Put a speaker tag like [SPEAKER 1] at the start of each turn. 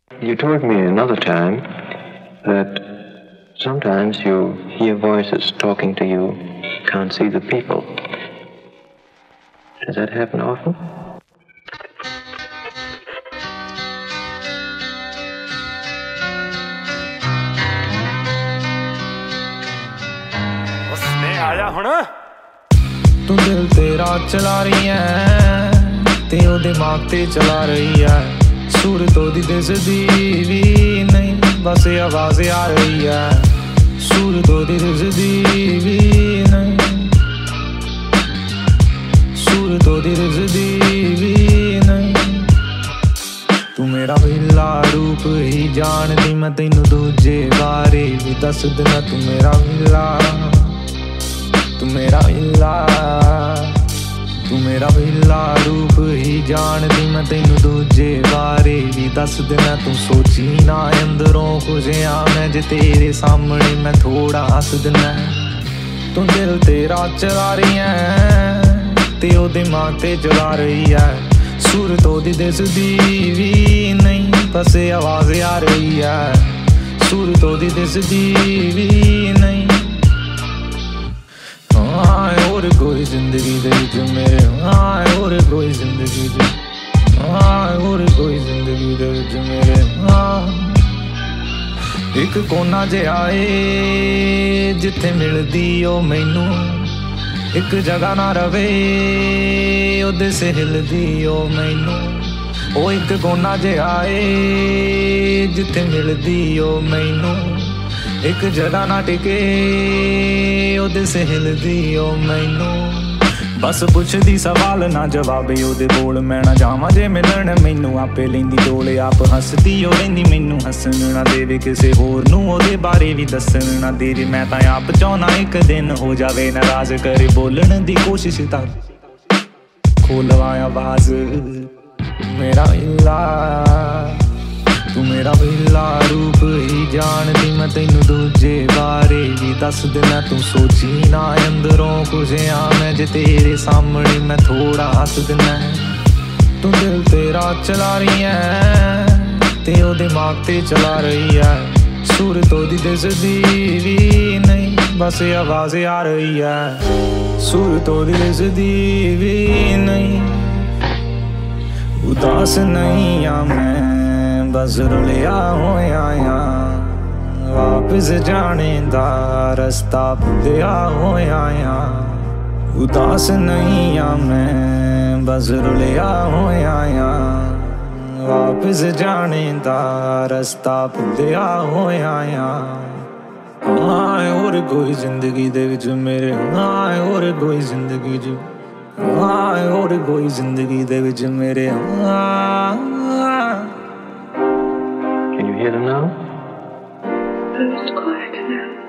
[SPEAKER 1] You told me another time that sometimes you hear voices talking to you, can't see the people. Does that happen often?
[SPEAKER 2] तू दिल तेरा चला रही है ते ओ दिमाग ते चला रही है सूरत ओदी दिसदी भी नहीं बस आवाज़ आ रही है सूरत ओदी दिसदी भी नहीं सूरत ओदी दिसदी भी नहीं तू मेरा विला रूप ही जानदी मैं तैनू दूजे बारे भी दस देना तू मेरा विला तू मेरा विला रूप ही जानदी मैं तैनू दूजे बारे भी दस देना तू सोची ना अंदरों कुछ मैं जे तेरे सामने मैं थोड़ा हंस देना तू दिल तेरा चला रही है ते ओ दिमाग ते चला रही है सूरत ओदी दिसदी भी नहीं बस आवाज़ आ रही है सूरत ओदी दिसदी भी नहीं और कोई जिंदगी दे विच मेरे और कोई जिंदगी दे और कोई जिंदगी दे विच मेरे एक कोना जिहा आए जिथे मिलदी ओ मैनू एक जगह ना रवे ओदे से हिलदी ओ मैनू ओ एक कोना जिहा आए जिथे मिलदी ओ मैनू एक जगह ना टिके ओदे से हिलदी ओ मैनू बस पुछदी सवाल ना जवाब ओदे कोल मैं ना जावां जे मिलन मैनू आपे लैंदी डोले आप हसदी ओ रहिंदी मैनू हसन ना देवे किसे होर नू ओदे बारे भी दसन ना देवे मैं तां आप चाहुंदा एक दिन हो जावे नाराज करे बोलण दी कोशिश तां खोलवां आवाज़ मेरा इल्ला तू मेरा विला रूप ही जानदी मैं तैनू दूजे बारे भी दस देना तू सोची ना अंदरों कुछ मैं जे तेरे सामने मैं थोड़ा हंस देना तू दिल तेरा चला रही है ते ओ दिमाग ते चला रही है सूरत ओदी दिसदी भी नहीं बस आवाज़ आ रही है सूरत ओदी दिसदी भी नहीं उदास नहीं आ मैं बस रुलिया होया वापस जाने दा रस्ता भुलिया होया उदास नहीं आ मैं बस रुलिया होया वापस जाने दा रस्ता भुलिया होया और कोई जिंदगी दे विच मेरे और कोई जिंदगी च और कोई जिंदगी दे विच मेरे
[SPEAKER 1] Can you hear them now?
[SPEAKER 3] Who's quiet now?